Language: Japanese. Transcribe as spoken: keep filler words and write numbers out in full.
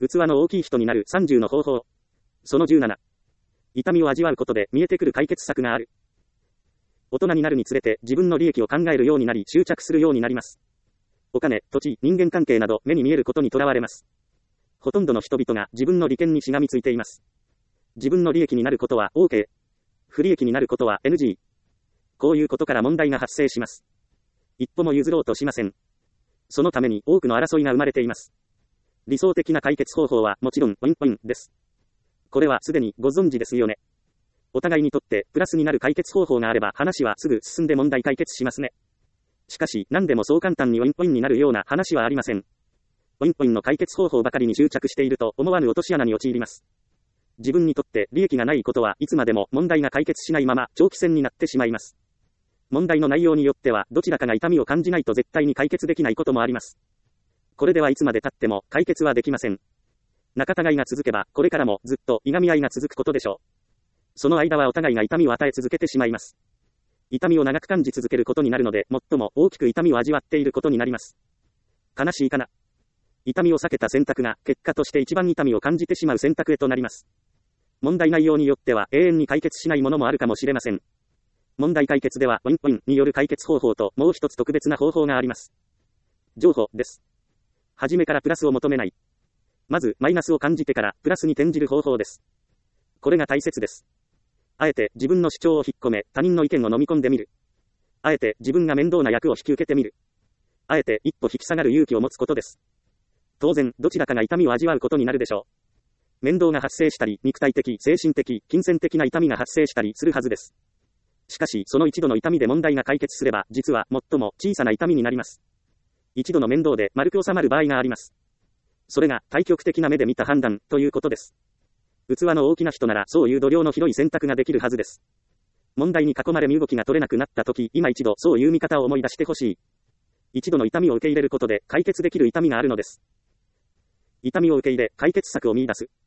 器の大きい人になるさんじゅうの方法。そのじゅうなな。痛みを味わうことで見えてくる解決策がある。大人になるにつれて自分の利益を考えるようになり執着するようになります。お金、土地、人間関係など目に見えることにとらわれます。ほとんどの人々が自分の利権にしがみついています。自分の利益になることは OK。不利益になることは エヌジー。こういうことから問題が発生します。一歩も譲ろうとしません。そのために多くの争いが生まれています。理想的な解決方法はもちろんウィンウィンです。これはすでにご存知ですよね。お互いにとってプラスになる解決方法があれば話はすぐ進んで問題解決しますね。しかし何でもそう簡単にウィンウィンになるような話はありません。ウィンウィンの解決方法ばかりに執着していると思わぬ落とし穴に陥ります。自分にとって利益がないことはいつまでも問題が解決しないまま長期戦になってしまいます。問題の内容によってはどちらかが痛みを感じないと絶対に解決できないこともあります。これではいつまで経っても解決はできません。仲違いが続けばこれからもずっといがみ合いが続くことでしょう。その間はお互いが痛みを与え続けてしまいます。痛みを長く感じ続けることになるので最も大きく痛みを味わっていることになります。悲しいかな。痛みを避けた選択が結果として一番痛みを感じてしまう選択へとなります。問題内容によっては永遠に解決しないものもあるかもしれません。問題解決ではウィンウィンによる解決方法ともう一つ特別な方法があります。情報です。初めからプラスを求めない。まずマイナスを感じてからプラスに転じる方法です。これが大切です。あえて自分の主張を引っ込め他人の意見を飲み込んでみる。あえて自分が面倒な役を引き受けてみる。あえて一歩引き下がる勇気を持つことです。当然どちらかが痛みを味わうことになるでしょう。面倒が発生したり肉体的、精神的、金銭的な痛みが発生したりするはずです。しかしその一度の痛みで問題が解決すれば実は最も小さな痛みになります。一度の面倒で丸く収まる場合があります。それが対極的な目で見た判断ということです。器の大きな人ならそういう度量の広い選択ができるはずです。問題に囲まれ身動きが取れなくなった時、今一度そういう見方を思い出してほしい。一度の痛みを受け入れることで解決できる痛みがあるのです。痛みを受け入れ解決策を見出す。